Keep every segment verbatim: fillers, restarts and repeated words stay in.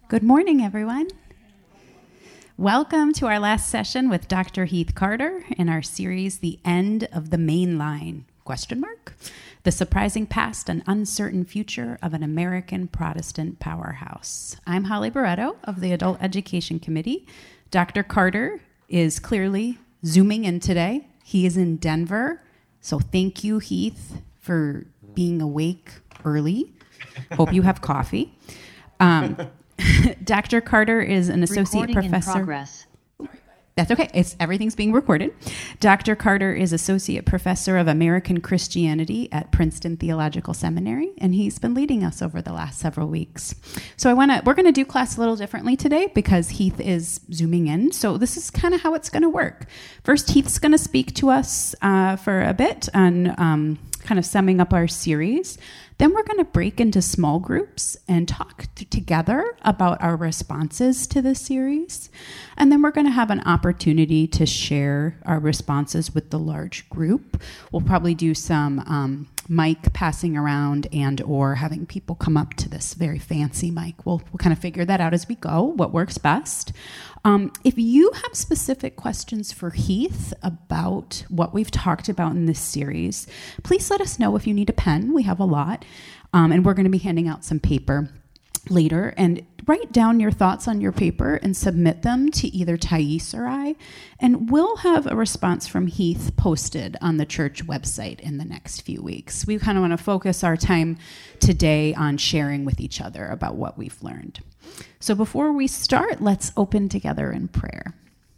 Good morning, everyone. Welcome to our last session with Doctor Heath Carter in our series, The End of the Main Line, question mark, the surprising past and uncertain future of an American Protestant powerhouse. I'm Holly Barretto of the Adult Education Committee. Doctor Carter is clearly Zooming in today. He is in Denver. So thank you, Heath, for being awake early. Hope you have coffee. Um, Doctor Carter is an associate Recording professor. In progress. That's okay. It's everything's being recorded. Doctor Carter is associate professor of American Christianity at Princeton Theological Seminary, and he's been leading us over the last several weeks. So I want to we're going to do class a little differently today because Heath is zooming in. So this is kind of how it's going to work. First, Heath's going to speak to us uh, for a bit on um, kind of summing up our series. Then we're going to break into small groups and talk t- together about our responses to this series. And then we're going to have an opportunity to share our responses with the large group. We'll probably do some um, mic passing around and or having people come up to this very fancy mic. We'll, we'll kind of figure that out as we go, what works best. Um, if you have specific questions for Heath about what we've talked about in this series, please let us know if you need a pen. We have a lot. Um, and we're going to be handing out some paper later. And write down your thoughts on your paper and submit them to either Thais or I. And we'll have a response from Heath posted on the church website in the next few weeks. We kind of want to focus our time today on sharing with each other about what we've learned. So before we start, let's open together in prayer.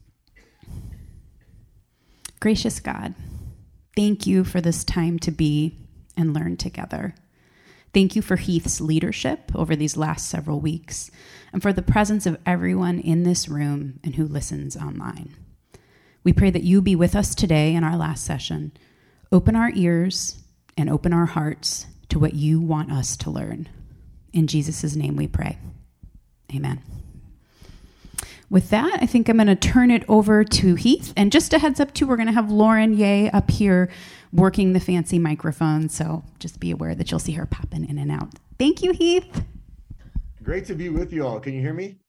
Gracious God, thank you for this time to be and learn together. Thank you for Heath's leadership over these last several weeks and for the presence of everyone in this room and who listens online. We pray that you be with us today in our last session. Open our ears and open our hearts to what you want us to learn. In Jesus' name we pray. Amen. With that, I think I'm going to turn it over to Heath. And just a heads up, too, we're going to have Lauren Ye up here working the fancy microphone. So just be aware that you'll see her popping in and out. Thank you, Heath. Great to be with you all. Can you hear me?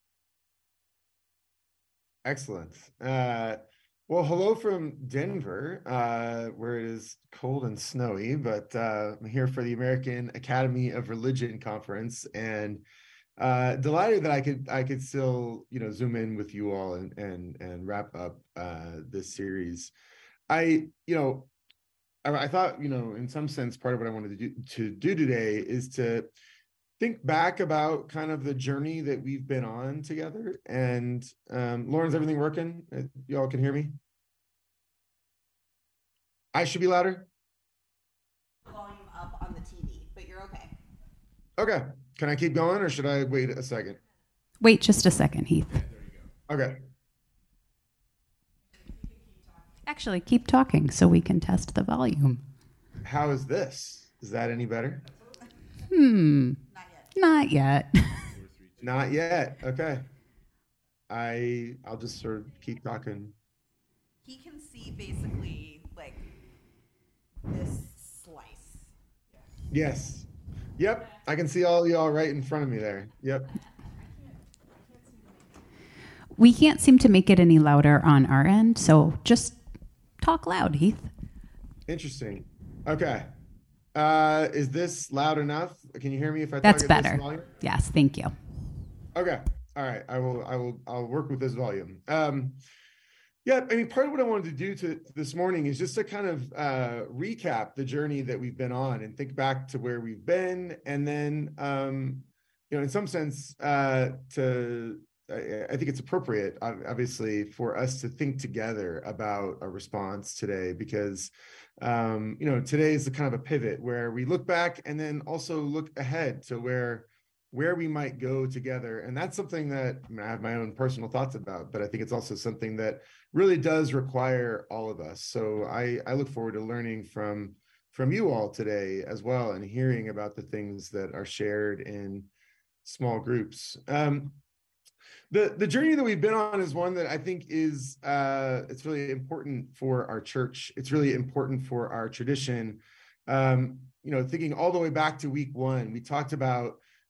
Excellent. Uh, well, hello from Denver, uh, where it is cold and snowy, but uh, I'm here for the American Academy of Religion Conference, and Uh, delighted that I could I could still you know zoom in with you all and and and wrap up uh, this series. I you know I, I thought you know in some sense part of what I wanted to do to do today is to think back about kind of the journey that we've been on together. And um, Lauren's everything working? You all can hear me? I should be louder. Volume up on the T V, but you're okay. Okay. Can I keep going or should I wait a second? Wait just a second, Heath. Okay. Actually, keep talking so we can test the volume. How is this? Is that any better? Hmm. Not yet. Not yet. Not yet. Okay. I I'll just sort of keep talking. He can see basically like this slice. Yes. Yep. I can see all y'all right in front of me there. Yep. We can't seem to make it any louder on our end, so just talk loud, Heath. Interesting. Okay. Uh, is this loud enough? Can you hear me if I That's talk at this better. volume? Yes, thank you. Okay. All right. I will. I will. I'll work with this volume. Um, yeah. I mean, part of what I wanted to do to this morning is just to kind of uh, recap the journey that we've been on and think back to where we've been, and then, um, you know, in some sense, uh, to I, I think it's appropriate, obviously, for us to think together about a response today, because um, you know, today is the kind of a pivot where we look back and then also look ahead to where. where we might go together. And that's something that I, mean, I have my own personal thoughts about, but I think it's also something that really does require all of us. So I, I look forward to learning from, from you all today as well, and hearing about the things that are shared in small groups. Um, the, the journey that we've been on is one that I think is, uh, it's really important for our church. It's really important for our tradition. Um, you know, thinking all the way back to week one, we talked about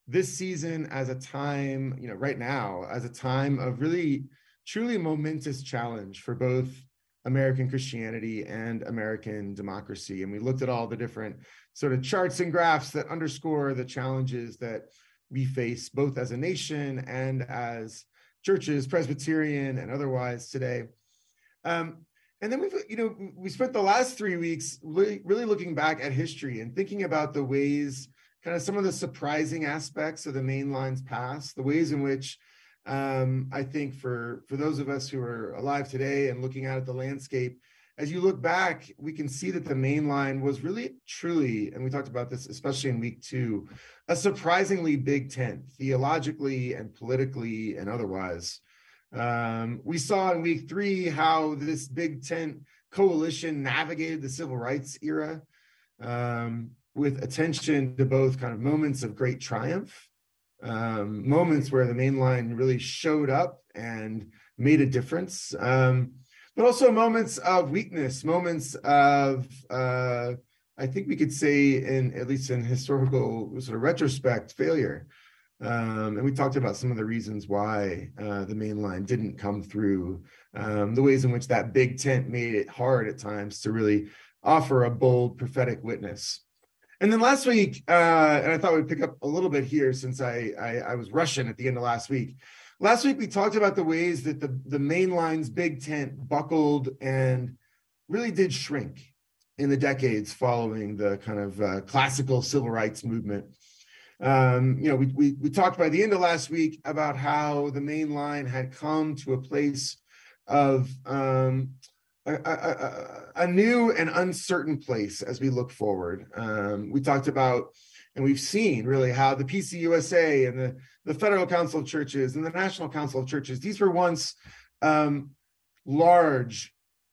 this season as a time, you know, right now, as a time of really, truly momentous challenge for both American Christianity and American democracy. And we looked at all the different sort of charts and graphs that underscore the challenges that we face both as a nation and as churches, Presbyterian and otherwise today. Um, and then we've, you know, we spent the last three weeks really, really looking back at history and thinking about the ways, kind of some of the surprising aspects of the Mainline's past, the ways in which um, I think for, for those of us who are alive today and looking out at the landscape, as you look back, we can see that the Mainline was really, truly, and we talked about this especially in week two, a surprisingly big tent, theologically and politically and otherwise. Um, we saw in week three how this big tent coalition navigated the civil rights era um, with attention to both kind of moments of great triumph, um, moments where the Mainline really showed up and made a difference, um, but also moments of weakness, moments of, uh, I think we could say, in at least in historical sort of retrospect, failure. Um, and we talked about some of the reasons why uh, the Mainline didn't come through, um, the ways in which that big tent made it hard at times to really offer a bold prophetic witness. And then last week, uh, and I thought we'd pick up a little bit here since I, I, I was rushing at the end of last week. Last week, we talked about the ways that the, the Mainline's big tent buckled and really did shrink in the decades following the kind of uh, classical civil rights movement. Um, you know, we, we we talked by the end of last week about how the Mainline had come to a place of um, a, a, a new and uncertain place as we look forward. Um, we talked about, and we've seen really how the P C U S A and the, the Federal Council of Churches and the National Council of Churches, these were once um, large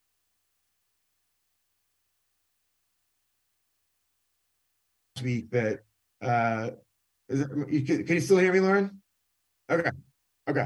week that uh, Is it, you, can, can you still hear me, Lauren? Okay, okay.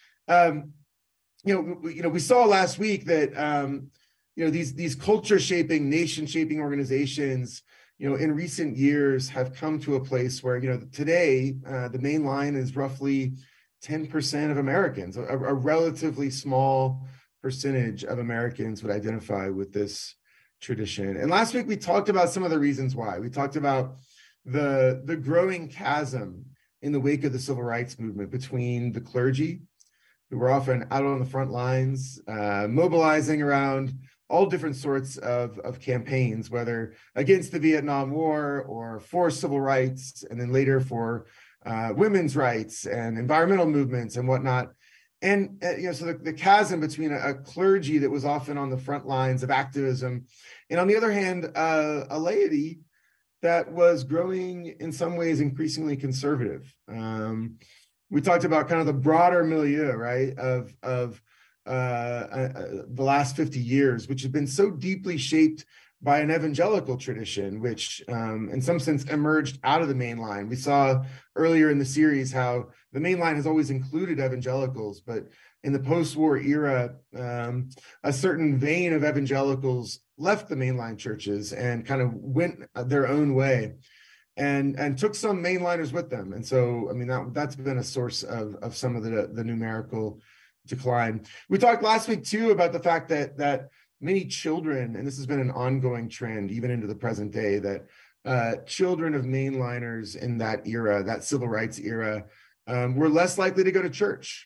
Um, you know, we, you know, we saw last week that um, you know these these culture-shaping, nation-shaping organizations, you know, in recent years have come to a place where you know today uh, the Mainline is roughly ten percent of Americans, a, a relatively small percentage of Americans would identify with this tradition. And last week we talked about some of the reasons why. We talked about the, the growing chasm in the wake of the civil rights movement between the clergy, who were often out on the front lines, uh, mobilizing around all different sorts of, of campaigns, whether against the Vietnam War or for civil rights, and then later for uh, women's rights and environmental movements and whatnot. And uh, you know, so the, the chasm between a, a clergy that was often on the front lines of activism, and on the other hand, uh, a laity that was growing in some ways increasingly conservative. Um, we talked about kind of the broader milieu, right, of, of uh, uh, the last fifty years, which have been so deeply shaped by an evangelical tradition, which um, in some sense emerged out of the Mainline. We saw earlier in the series how the Mainline has always included evangelicals, but in the post-war era, um, a certain vein of evangelicals left the Mainline churches and kind of went their own way and, and took some Mainliners with them. And so, I mean, that, that's been a source of, of some of the, the numerical decline. We talked last week, too, about the fact that, that many children, and this has been an ongoing trend even into the present day, that uh, children of Mainliners in that era, that civil rights era, um, were less likely to go to church.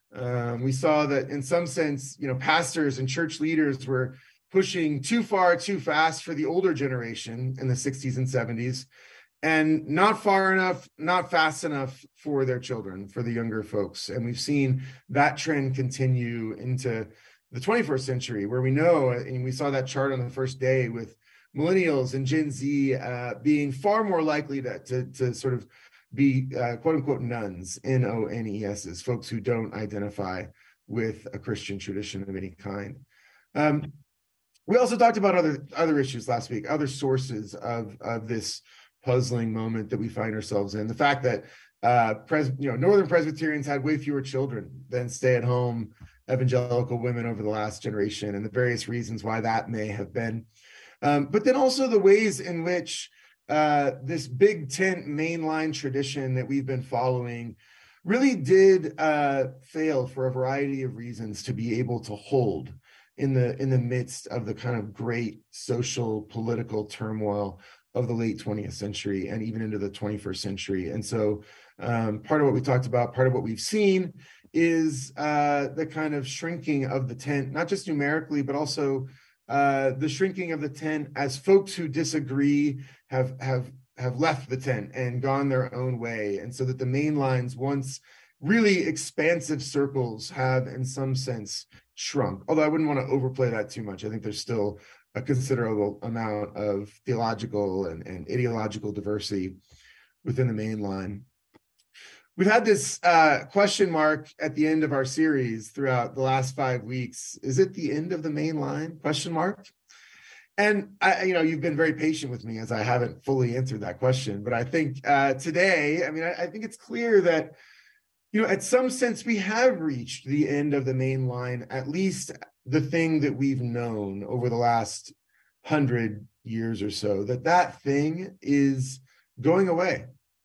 Um, we saw that in some sense, you know, pastors and church leaders were pushing too far, too fast for the older generation in the sixties and seventies, and not far enough, not fast enough for their children, for the younger folks. And we've seen that trend continue into the twenty-first century, where we know, and we saw that chart on the first day with millennials and Gen Z uh, being far more likely to, to, to sort of be uh, quote unquote nuns, N O N E S, folks who don't identify with a Christian tradition of any kind. Um, we also talked about other other issues last week, other sources of, of this puzzling moment that we find ourselves in. The fact that uh, pres- you know, Northern Presbyterians had way fewer children than stay-at-home evangelical women over the last generation, and the various reasons why that may have been. Um, but then also the ways in which uh, this big tent mainline tradition that we've been following really did uh, fail for a variety of reasons to be able to hold in the in the midst of the kind of great social political turmoil of the late twentieth century and even into the twenty-first century. And so um, part of what we talked about, part of what we've seen is uh, the kind of shrinking of the tent, not just numerically, but also uh, the shrinking of the tent as folks who disagree have have have left the tent and gone their own way. And so that the main lines, once really expansive circles, have in some sense shrunk. Although I wouldn't want to overplay that too much. I think there's still a considerable amount of theological and, and ideological diversity within the main line. We've had this uh, question mark at the end of our series throughout the last five weeks. Is it the end of the main line? Question mark. And I, you know, you've been very patient with me as I haven't fully answered that question. But I think uh, today, I mean, I, I think it's clear that, you know, at some sense, we have reached the end of the main line, at least the thing that we've known over the last hundred years or so, that that thing is going away.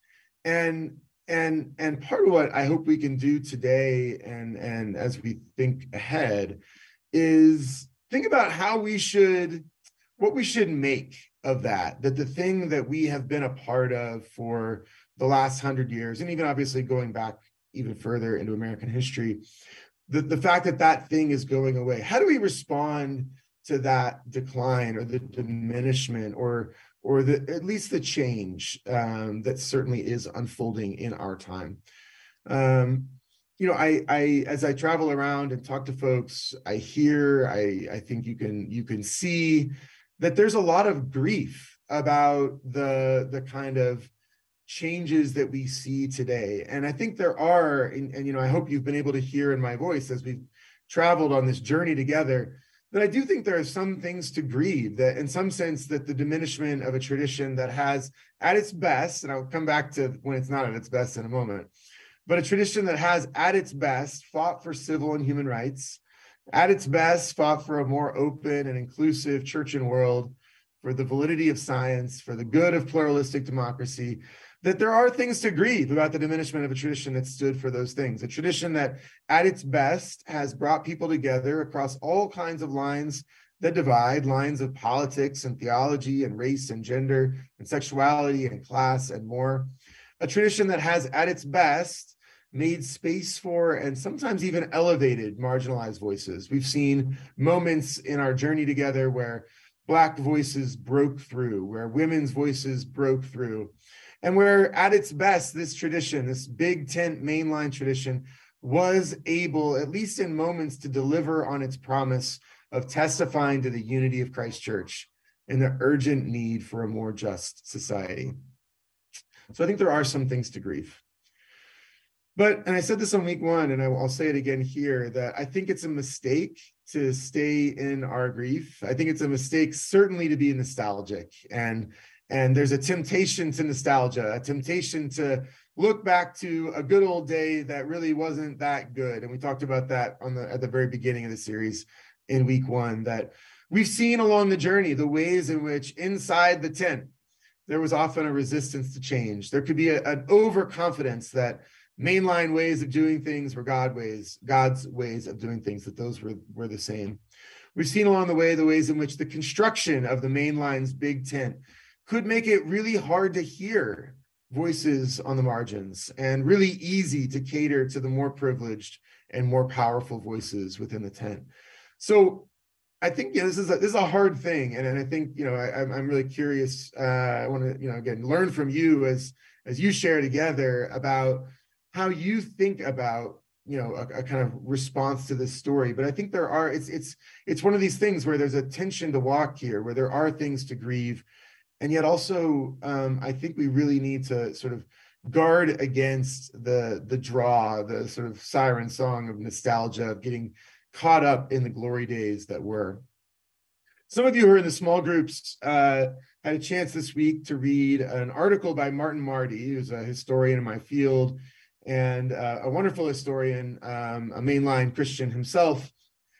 And and and part of what I hope we can do today, and and as we think ahead, is think about how we should, what we should make of that, that the thing that we have been a part of for the last hundred years, and even obviously going back even further into American history, the, the fact that that thing is going away. How do we respond to that decline or the diminishment or or the at least the change um, that certainly is unfolding in our time? Um, you know, I, I as I travel around and talk to folks, I hear, I, I think you can you can see that there's a lot of grief about the the kind of changes that we see today. And I think there are, and, and you know, I hope you've been able to hear in my voice as we've traveled on this journey together, that I do think there are some things to grieve, that in some sense that the diminishment of a tradition that has at its best, and I'll come back to when it's not at its best in a moment, but a tradition that has at its best fought for civil and human rights, at its best fought for a more open and inclusive church and world, for the validity of science, for the good of pluralistic democracy, that there are things to grieve about the diminishment of a tradition that stood for those things, a tradition that at its best has brought people together across all kinds of lines that divide, lines of politics and theology and race and gender and sexuality and class and more, a tradition that has at its best made space for and sometimes even elevated marginalized voices. We've seen moments in our journey together where Black voices broke through, where women's voices broke through, and where at its best, this tradition, this big tent mainline tradition, was able, at least in moments, to deliver on its promise of testifying to the unity of Christ Church and the urgent need for a more just society. So I think there are some things to grieve. But, and I said this on week one, and I, I'll say it again here, that I think it's a mistake to stay in our grief. I think it's a mistake certainly to be nostalgic. And, and there's a temptation to nostalgia, a temptation to look back to a good old day that really wasn't that good. And we talked about that on the at the very beginning of the series in week one, that we've seen along the journey the ways in which inside the tent, there was often a resistance to change. There could be a, an overconfidence that mainline ways of doing things were God ways, God's ways of doing things, that those were, were the same. We've seen along the way the ways in which the construction of the mainline's big tent could make it really hard to hear voices on the margins and really easy to cater to the more privileged and more powerful voices within the tent. So I think, you know, this is a, this is a hard thing. And, and I think, you know, I, I'm really curious. Uh, I want to, you know, again, learn from you as, as you share together about how you think about, you know, a, a kind of response to this story. But I think there are, it's, it's, it's one of these things where there's a tension to walk here, where there are things to grieve. And yet also, um, I think we really need to sort of guard against the, the draw, the sort of siren song of nostalgia, of getting caught up in the glory days that were. Some of you who are in the small groups uh, had a chance this week to read an article by Martin Marty, who's a historian in my field and uh, a wonderful historian, um, a mainline Christian himself,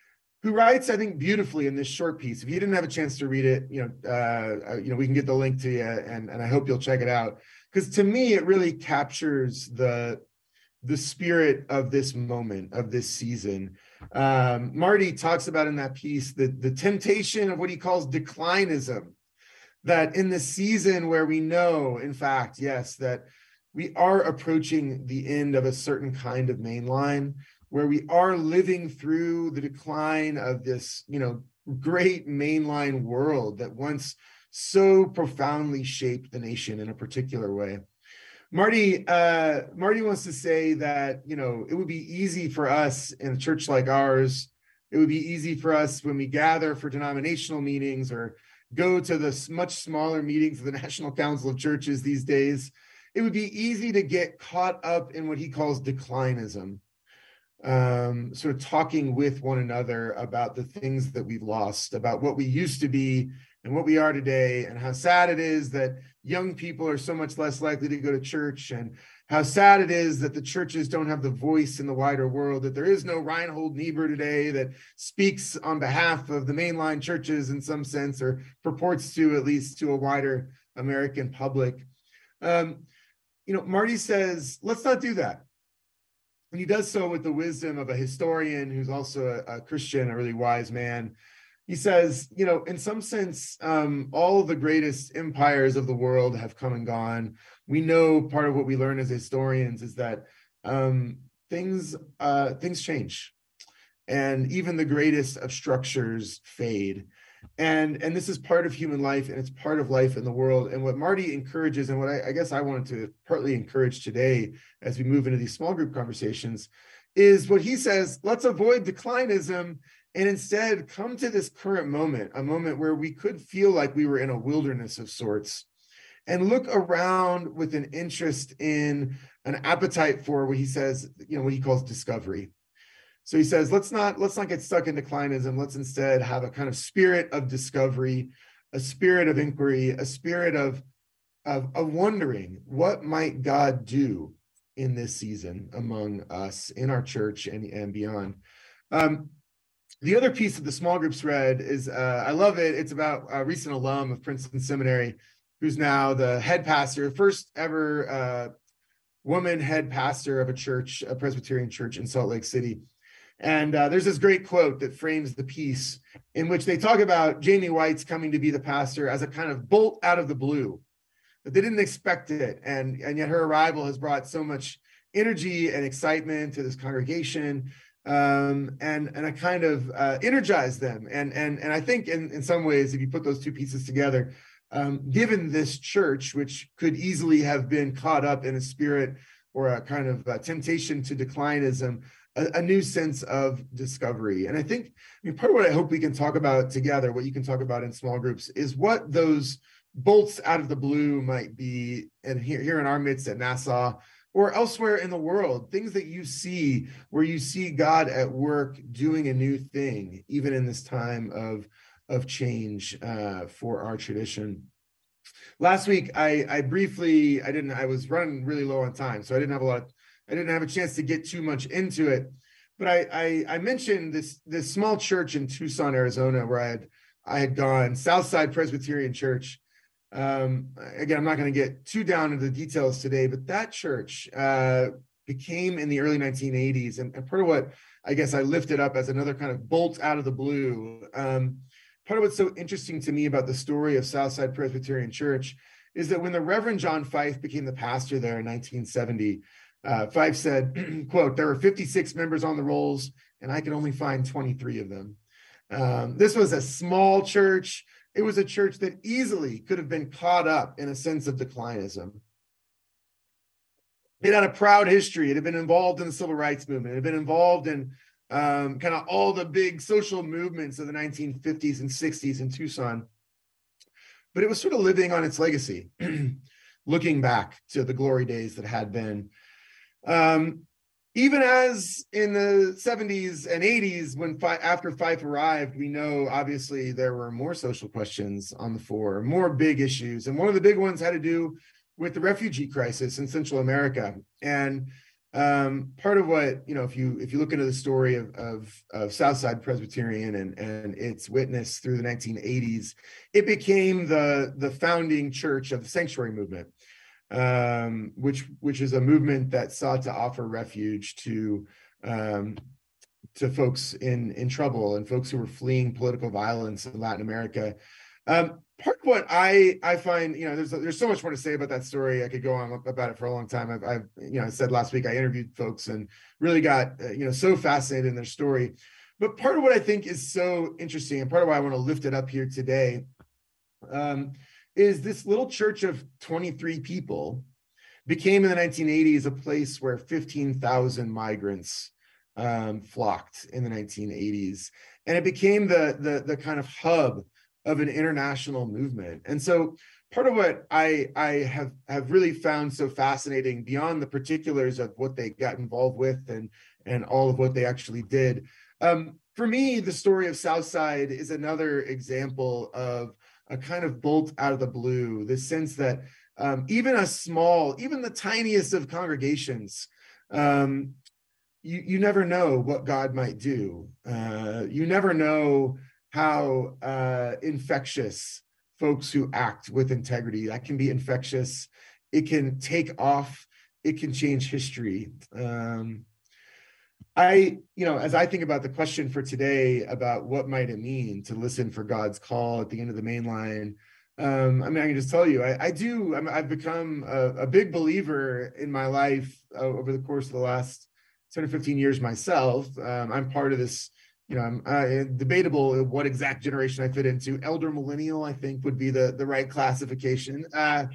who writes, I think, beautifully in this short piece. If you didn't have a chance to read it, you know, uh, you know, we can get the link to you, and, and I hope you'll check it out. Because to me, it really captures the, the spirit of this moment, of this season. Um, Marty talks about in that piece the, the temptation of what he calls declinism, that in the season where we know, in fact, yes, that we are approaching the end of a certain kind of mainline, where we are living through the decline of this, you know, great mainline world that once so profoundly shaped the nation in a particular way. Marty, uh, Marty wants to say that, you know, it would be easy for us in a church like ours. It would be easy for us when we gather for denominational meetings or go to the much smaller meetings of the National Council of Churches these days. It would be easy to get caught up in what he calls declinism, um, sort of talking with one another about the things that we've lost, about what we used to be and what we are today, and how sad it is that young people are so much less likely to go to church, and how sad it is that the churches don't have the voice in the wider world, that there is no Reinhold Niebuhr today that speaks on behalf of the mainline churches in some sense, or purports to, at least to a wider American public. Um, you know, Marty says, let's not do that. And he does so with the wisdom of a historian who's also a, a Christian, a really wise man. He says, you know, in some sense, um, all the greatest empires of the world have come and gone. We know part of what we learn as historians is that um, things uh, things change, and even the greatest of structures fade. And, and this is part of human life, and it's part of life in the world. And what Marty encourages, and what I, I guess I wanted to partly encourage today as we move into these small group conversations, is what he says: let's avoid declinism and instead come to this current moment, a moment where we could feel like we were in a wilderness of sorts, and look around with an interest in, an appetite for what he says, you know, what he calls discovery. So he says, let's not, let's not get stuck in declinism. Let's instead have a kind of spirit of discovery, a spirit of inquiry, a spirit of, of, of wondering, what might God do in this season among us, in our church and, and beyond. Um, The other piece of the small group thread is, uh, I love it. It's about a recent alum of Princeton Seminary, who's now the head pastor, first ever uh, woman head pastor of a church, a Presbyterian church in Salt Lake City. And uh, there's this great quote that frames the piece, in which they talk about Jamie White's coming to be the pastor as a kind of bolt out of the blue, that they didn't expect it. And, and yet her arrival has brought so much energy and excitement to this congregation. Um, and and I kind of uh, energized them. And and and I think in, in some ways, if you put those two pieces together, um, given this church, which could easily have been caught up in a spirit or a kind of uh, temptation to declinism, a, a new sense of discovery. And I think, I mean, part of what I hope we can talk about together, what you can talk about in small groups, is what those bolts out of the blue might be, and here, here in our midst at Nassau, or elsewhere in the world, things that you see where you see God at work doing a new thing, even in this time of, of change uh, for our tradition. Last week, I, I briefly, I didn't, I was running really low on time, so I didn't have a lot, I didn't have a chance to get too much into it. But I, I, I mentioned this, this small church in Tucson, Arizona, where I had, I had gone, Southside Presbyterian Church. Um, again, I'm not going to get too down into the details today, but that church uh, became in the early nineteen eighties, and, and part of what I guess I lifted up as another kind of bolt out of the blue. Um, part of what's so interesting to me about the story of Southside Presbyterian Church is that when the Reverend John Fife became the pastor there in nineteen seventy, uh, Fife said, quote, "There were fifty-six members on the rolls, and I could only find twenty-three of them." Um, this was a small church. It was a church that easily could have been caught up in a sense of declinism. It had a proud history. It had been involved in the civil rights movement. It had been involved in um, kind of all the big social movements of the nineteen fifties and sixties in Tucson. But it was sort of living on its legacy, looking back to the glory days that had been. Um, Even as in the seventies and eighties, when after Fife arrived, we know obviously there were more social questions on the fore, more big issues. And one of the big ones had to do with the refugee crisis in Central America. And Um, part of what, you know, if you if you look into the story of, of, of Southside Presbyterian and, and its witness through the nineteen eighties, it became the, the founding church of the sanctuary movement, um, which which is a movement that sought to offer refuge to um, to folks in, in trouble and folks who were fleeing political violence in Latin America. Um, part of what I I find, you know, there's there's so much more to say about that story. I could go on about it for a long time. I've, I've you know, I said last week I interviewed folks and really got uh, you know so fascinated in their story. But part of what I think is so interesting, and part of why I want to lift it up here today, um, is this little church of twenty-three people became in the nineteen eighties a place where fifteen thousand migrants um, flocked in the nineteen eighties, and it became the the the kind of hub of an international movement. And so part of what I, I have, have really found so fascinating beyond the particulars of what they got involved with and, and all of what they actually did, um, for me, the story of Southside is another example of a kind of bolt out of the blue, the sense that um, even a small, even the tiniest of congregations, um, you, you never know what God might do. Uh, you never know how uh, infectious folks who act with integrity, that can be infectious. It can take off. It can change history. Um, I, you know, as I think about the question for today about what might it mean to listen for God's call at the end of the main line, um, I mean, I can just tell you, I, I do, I'm, I've become a, a big believer in my life uh, over the course of the last ten or fifteen years myself. Um, I'm part of this, you know, I'm uh, debatable what exact generation I fit into. Elder millennial, I think, would be the, the right classification. Uh,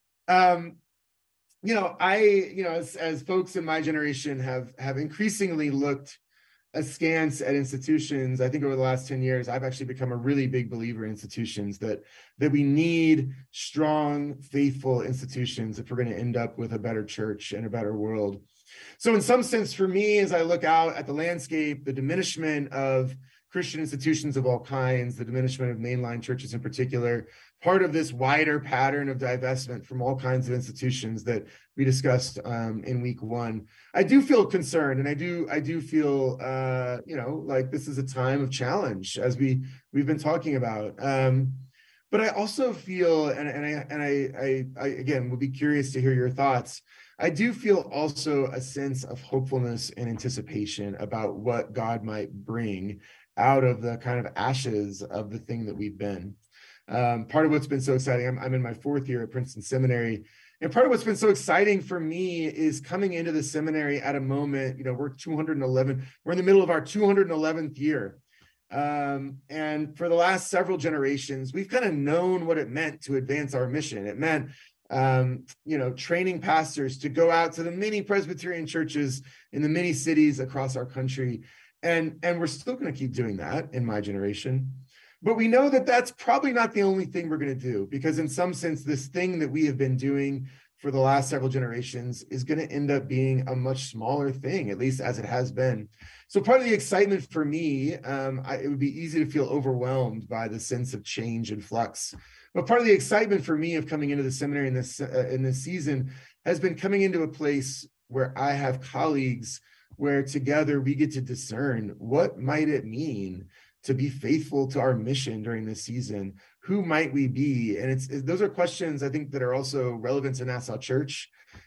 um, you know, I, you know, as, as folks in my generation have have increasingly looked askance at institutions, I think over the last ten years, I've actually become a really big believer in institutions, that that we need strong, faithful institutions if we're going to end up with a better church and a better world. So in some sense, for me, as I look out at the landscape, the diminishment of Christian institutions of all kinds, the diminishment of mainline churches in particular, part of this wider pattern of divestment from all kinds of institutions that we discussed um, in week one, I do feel concerned, and I do I do feel uh, you know like this is a time of challenge, as we we've been talking about. Um, but I also feel, and, and I and I, I I again would be curious to hear your thoughts. I do feel also a sense of hopefulness and anticipation about what God might bring out of the kind of ashes of the thing that we've been. Um, part of what's been so exciting, I'm, I'm in my fourth year at Princeton Seminary, and part of what's been so exciting for me is coming into the seminary at a moment, you know, we're two hundred eleven, we're in the middle of our two hundred eleventh year. Um, and for the last several generations, we've kind of known what it meant to advance our mission. It meant Um, you know, training pastors to go out to the many Presbyterian churches in the many cities across our country. And, and we're still going to keep doing that in my generation. But we know that that's probably not the only thing we're going to do, because in some sense, this thing that we have been doing for the last several generations is going to end up being a much smaller thing, at least as it has been. So part of the excitement for me, um, I, it would be easy to feel overwhelmed by the sense of change and flux. But part of the excitement for me of coming into the seminary in this uh, in this season has been coming into a place where I have colleagues where together we get to discern what might it mean to be faithful to our mission during this season. Who might we be? And it's, it's those are questions I think that are also relevant to Nassau Church.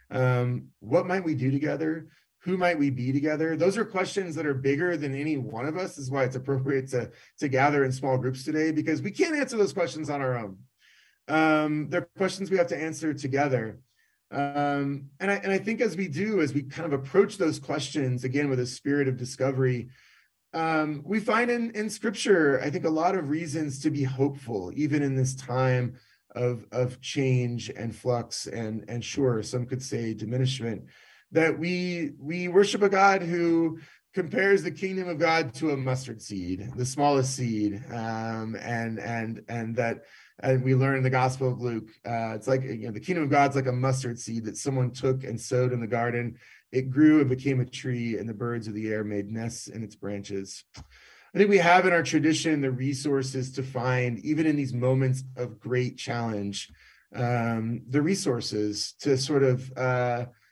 Um, what might we do together? Who might we be together? Those are questions that are bigger than any one of us. This is why it's appropriate to, to gather in small groups today, because we can't answer those questions on our own. Um, they're questions we have to answer together. Um, and, I, and I think as we do, as we kind of approach those questions, again, with a spirit of discovery, um, we find in, in Scripture, I think, a lot of reasons to be hopeful, even in this time of, of change and flux, and, and sure, some could say diminishment, that we, we worship a God who compares the kingdom of God to a mustard seed, the smallest seed, um, and and and that, and we learn in the Gospel of Luke, uh, it's like, you know, the kingdom of God's like a mustard seed that someone took and sowed in the garden. It grew and became a tree, and the birds of the air made nests in its branches. I think we have in our tradition the resources to find, even in these moments of great challenge, um, the resources to sort of uh,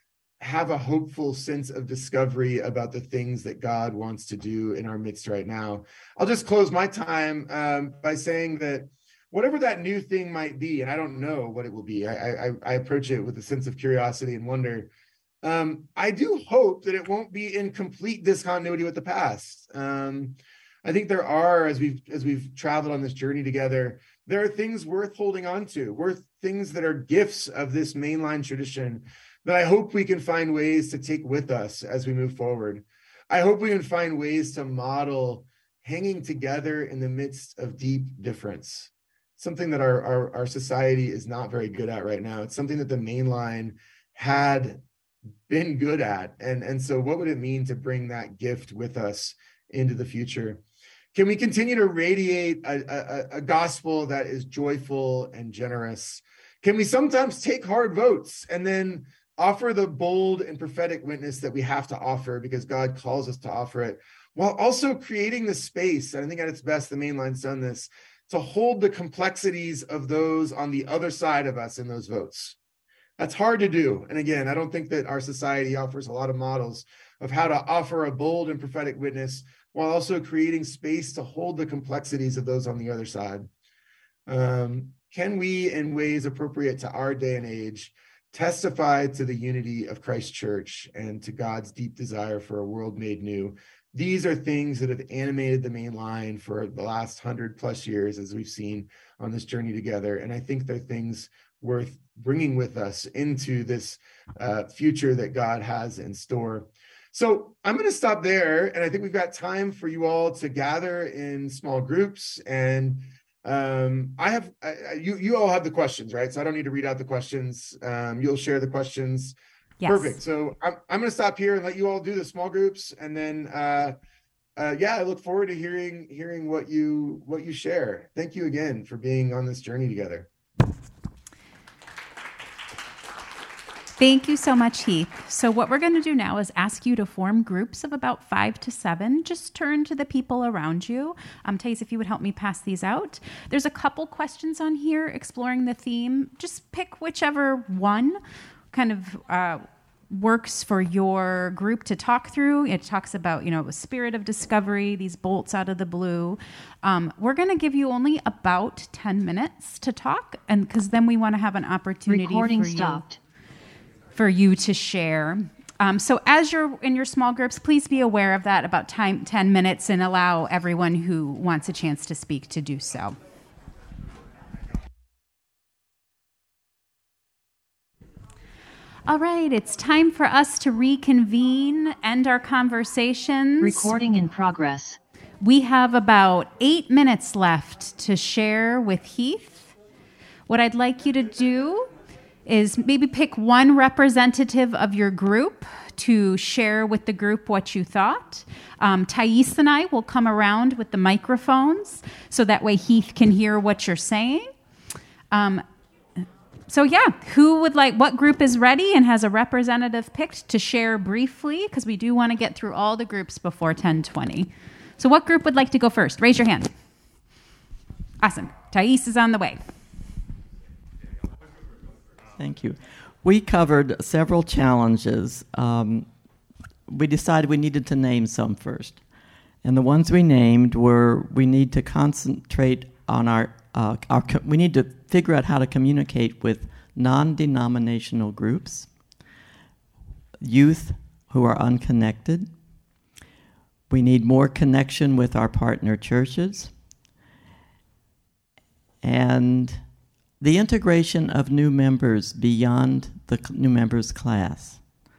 have a hopeful sense of discovery about the things that God wants to do in our midst right now. I'll just close my time um, by saying that whatever that new thing might be, and I don't know what it will be, I, I, I approach it with a sense of curiosity and wonder. Um, I do hope that it won't be in complete discontinuity with the past. Um, I think there are, as we've as we've traveled on this journey together, there are things worth holding on to, worth things that are gifts of this mainline tradition that I hope we can find ways to take with us as we move forward. I hope we can find ways to model hanging together in the midst of deep difference, something that our, our, our society is not very good at right now. It's something that the mainline had been good at. And, and so what would it mean to bring that gift with us into the future? Can we continue to radiate a, a, a gospel that is joyful and generous? Can we sometimes take hard votes and then offer the bold and prophetic witness that we have to offer because God calls us to offer it, while also creating the space, and I think at its best, the mainline's done this, to hold the complexities of those on the other side of us in those votes? That's hard to do. And again, I don't think that our society offers a lot of models of how to offer a bold and prophetic witness while also creating space to hold the complexities of those on the other side. Um, can we, in ways appropriate to our day and age, testify to the unity of Christ's church and to God's deep desire for a world made new? These are things that have animated the main line for the last hundred plus years, as we've seen on this journey together. And I think they're things worth bringing with us into this uh, future that God has in store. So I'm going to stop there, and I think we've got time for you all to gather in small groups. And um, I have I, you you all have the questions, right? So I don't need to read out the questions. Um, you'll share the questions. Yes. Perfect. So I'm I'm going to stop here and let you all do the small groups, and then uh, uh, yeah, I look forward to hearing hearing what you what you share. Thank you again for being on this journey together. Thank you so much, Heath. So what we're going to do now is ask you to form groups of about five to seven. Just turn to the people around you. Um, Thais, if you would help me pass these out. There's a couple questions on here exploring the theme. Just pick whichever one kind of uh, works for your group to talk through. It talks about, you know, a spirit of discovery, these bolts out of the blue. Um, we're going to give you only about ten minutes to talk, and because then we want to have an opportunity Recording for you. stopped. for you to share. Um, so as you're in your small groups, please be aware of that, about time, ten minutes, and allow everyone who wants a chance to speak to do so. All right, it's time for us to reconvene, end our conversations. Recording in progress. We have about eight minutes left to share with Heath. What I'd like you to do is maybe pick one representative of your group to share with the group what you thought. Um, Thais and I will come around with the microphones so that way Heath can hear what you're saying. Um, so yeah, who would like, what group is ready and has a representative picked to share briefly? Because we do want to get through all the groups before ten twenty. So what group would like to go first? Raise your hand. Awesome. Thais is on the way. Thank you. We covered several challenges. Um, we decided we needed to name some first. And the ones we named were we need to concentrate on our, uh, our co- we need to figure out how to communicate with non-denominational groups, youth who are unconnected. We need more connection with our partner churches. And the integration of new members beyond the new members class.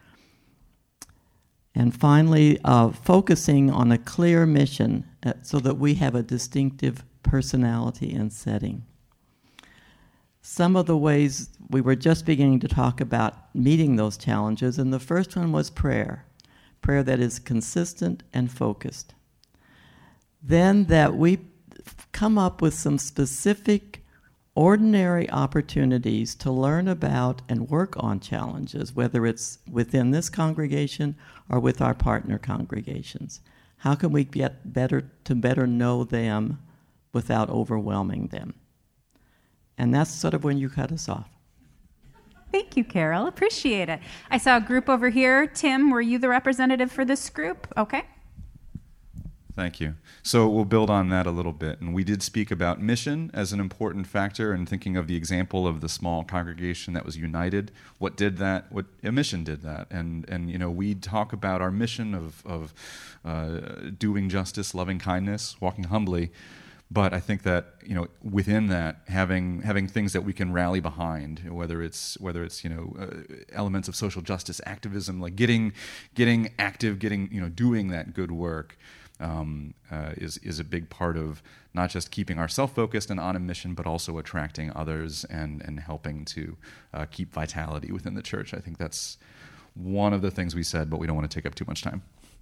And finally, uh, focusing on a clear mission uh, so that we have a distinctive personality and setting. Some of the ways we were just beginning to talk about meeting those challenges, and the first one was prayer. Prayer that is consistent and focused. Then that we come up with some specific ordinary opportunities to learn about and work on challenges, whether it's within this congregation or with our partner congregations. How can we get better to better know them without overwhelming them? And that's sort of when you cut us off. Thank you, Carol. Appreciate it. I saw a group over here. Tim, were you the representative for this group? Okay. Thank you. So we'll build on that a little bit. And we did speak about mission as an important factor, and thinking of the example of the small congregation that was united. What did that? What a mission did that? And and you know, we talk about our mission of of uh, doing justice, loving kindness, walking humbly. But I think that, you know, within that, having having things that we can rally behind, whether it's whether it's you know uh, elements of social justice activism, like getting getting active, getting you know doing that good work. Um, uh, is is a big part of not just keeping ourselves focused and on a mission, but also attracting others and and helping to uh, keep vitality within the church. I think that's one of the things we said, but we don't want to take up too much time.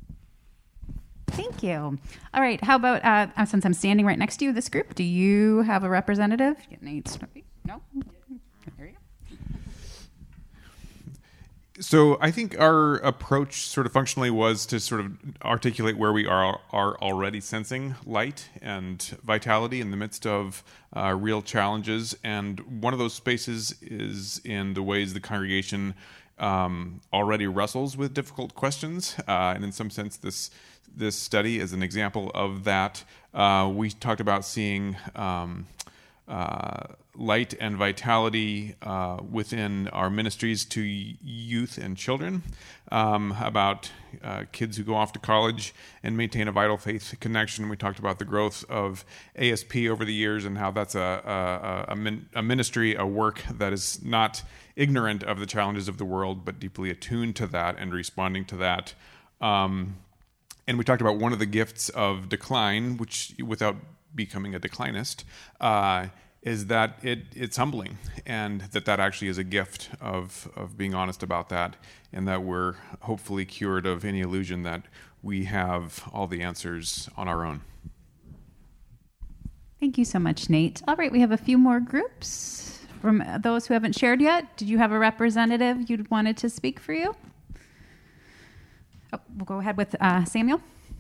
Thank you. All right. How about uh, since I'm standing right next to you, this group? Do you have a representative? No. There you go. So I think our approach sort of functionally was to sort of articulate where we are are already sensing light and vitality in the midst of uh, real challenges. And one of those spaces is in the ways the congregation um, already wrestles with difficult questions. Uh, and in some sense, this this study is an example of that. Uh, we talked about seeing um, uh, light and vitality uh, within our ministries to youth and children, um, about uh, kids who go off to college and maintain a vital faith connection. We talked about the growth of A S P over the years and how that's a, a, a, min- a ministry, a work that is not ignorant of the challenges of the world, but deeply attuned to that and responding to that. Um, and we talked about one of the gifts of decline, which, without becoming a declinist, uh, is that it it's humbling, and that that actually is a gift of of being honest about that, and that we're hopefully cured of any illusion that we have all the answers on our own. Thank you so much, Nate. All right, we have a few more groups from those who haven't shared yet. Did you have a representative you wanted to speak for you? Oh, we'll go ahead with uh, Samuel.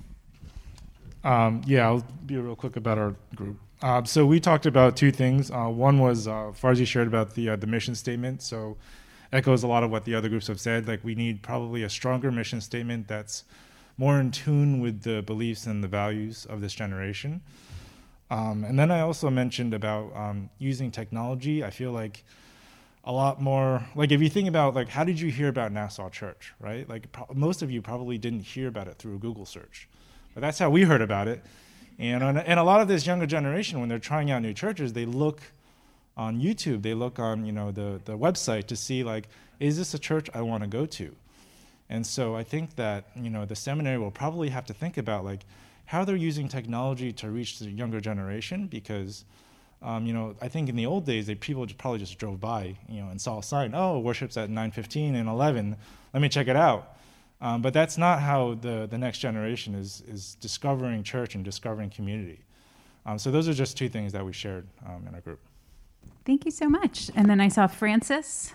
Um, yeah, I'll be real quick about our group. Uh, so we talked about two things. Uh, one was uh, Farzi shared about the uh, the mission statement. So echoes a lot of what the other groups have said. Like, we need probably a stronger mission statement that's more in tune with the beliefs and the values of this generation. Um, and then I also mentioned about um, using technology. I feel like a lot more, like, if you think about, like, how did you hear about Nassau Church, right? Like, pro- most of you probably didn't hear about it through a Google search. But that's how we heard about it. And, on, and a lot of this younger generation, when they're trying out new churches, they look on YouTube, they look on, you know, the, the website to see, like, is this a church I want to go to? And so I think that, you know, the seminary will probably have to think about, like, how they're using technology to reach the younger generation, because, um, you know, I think in the old days, they people just probably just drove by, you know, and saw a sign, oh, worship's at nine fifteen and eleven, let me check it out. Um, but that's not how the, the next generation is is discovering church and discovering community. Um, so those are just two things that we shared um, in our group. Thank you so much. And then I saw Francis.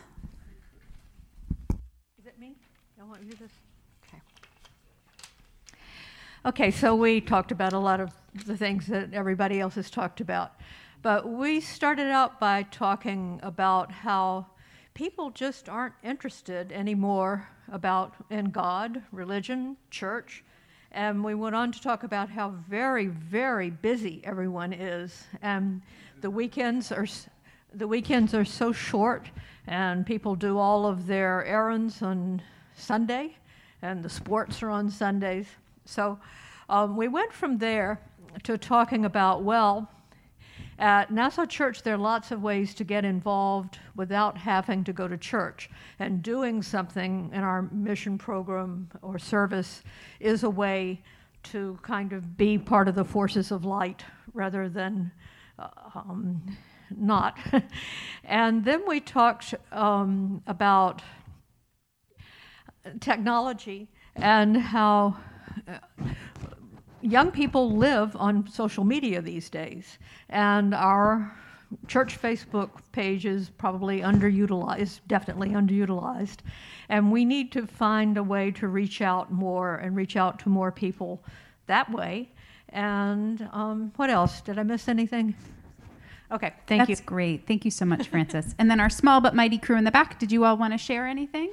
Is it me? Y'all want to do this? Okay. Okay, so we talked about a lot of the things that everybody else has talked about. But we started out by talking about how people just aren't interested anymore about in God, religion, church. And we went on to talk about how very, very busy everyone is. And the weekends are the weekends are so short, and people do all of their errands on Sunday, and the sports are on Sundays. So um, we went from there to talking about, well, at Nassau Church, there are lots of ways to get involved without having to go to church. And doing something in our mission program or service is a way to kind of be part of the forces of light rather than uh, um, not. And then we talked um, about technology and how uh, young people live on social media these days, and our church Facebook page is probably underutilized, definitely underutilized, and we need to find a way to reach out more and reach out to more people that way. And um, what else? Did I miss anything? Okay, thank That's you. great. Thank you so much, Frances. And then our small but mighty crew in the back, did you all want to share anything?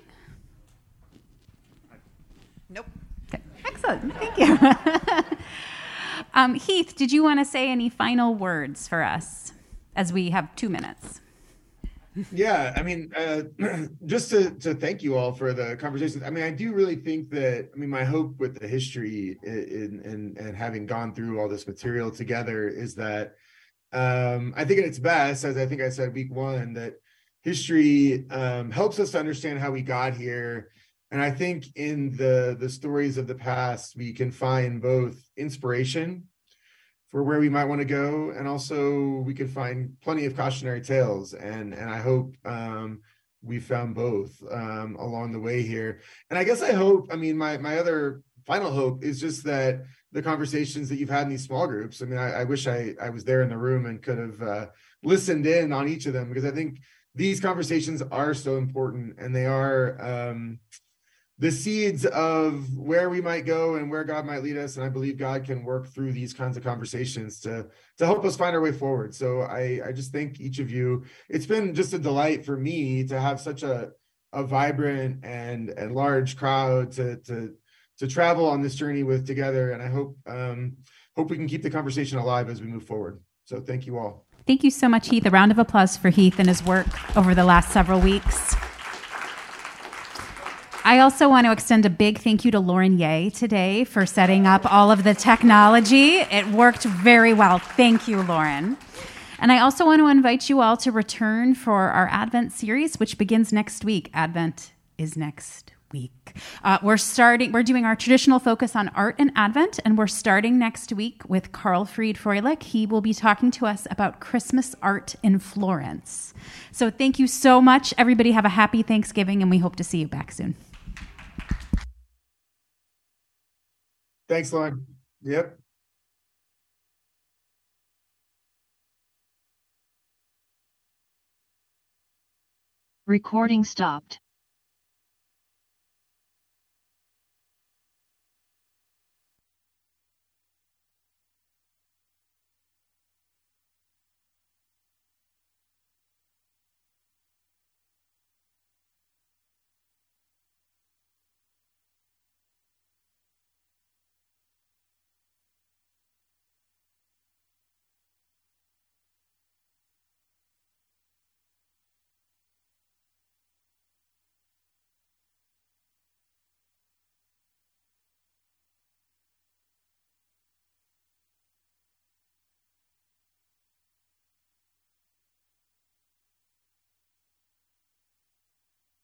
Nope. Okay. Excellent. Thank you. um, Heath, did you want to say any final words for us as we have two minutes? Yeah, I mean, uh, just to, to thank you all for the conversations. I mean, I do really think that, I mean, my hope with the history in, in, and having gone through all this material together is that um, I think at its best, as I think I said week one, that history um, helps us to understand how we got here. And I think in the, the stories of the past, we can find both inspiration for where we might want to go, and also we could find plenty of cautionary tales, and and I hope um, we found both um, along the way here. And I guess I hope, I mean, my my other final hope is just that the conversations that you've had in these small groups, I mean, I, I wish I, I was there in the room and could have uh, listened in on each of them, because I think these conversations are so important, and they are um, the seeds of where we might go and where God might lead us. And I believe God can work through these kinds of conversations to, to help us find our way forward. So I, I just thank each of you. It's been just a delight for me to have such a, a vibrant and, and large crowd to, to, to travel on this journey with together. And I hope, um, hope we can keep the conversation alive as we move forward. So thank you all. Thank you so much, Heath. A round of applause for Heath and his work over the last several weeks. I also want to extend a big thank you to Lauren Ye today for setting up all of the technology. It worked very well. Thank you, Lauren. And I also want to invite you all to return for our Advent series, which begins next week. Advent is next week. Uh, we're starting, we're doing our traditional focus on art and Advent, and we're starting next week with Carl Fried Froelich. He will be talking to us about Christmas art in Florence. So thank you so much. Everybody have a happy Thanksgiving, and we hope to see you back soon. Thanks, Lauren. Yep. Recording stopped.